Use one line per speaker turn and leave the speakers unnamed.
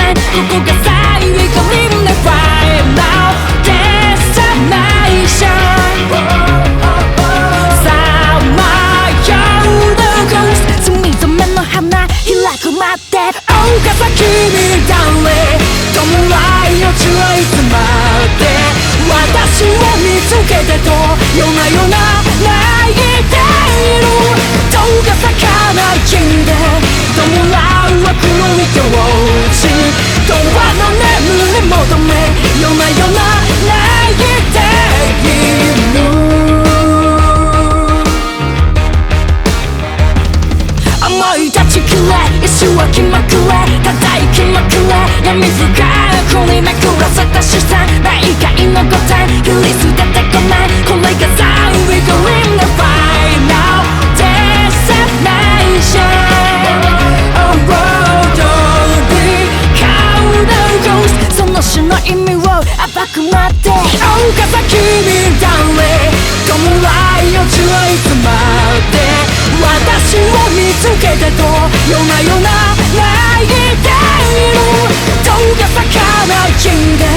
time ここが最後 Leave me right now Destination さまよう The ghost 隅々の花開くまで謳歌先に誰弔いのちはいつまで私を見つけてと夜な夜な泣いているどうか咲かない木で弔うは黒い境地永遠の眠り求め夜な夜な泣いている思い立ちくれ石は気まくれ叩きまくれ闇深くにめくらせた資産内外の答え切り捨ててこないこれが最後 Leave me right now Destination A road of the ghost その死の意味を暴くまで謳歌先に誰弔いをちはいつまで私を見つけてと夜な夜な泣いているどうか咲かない木で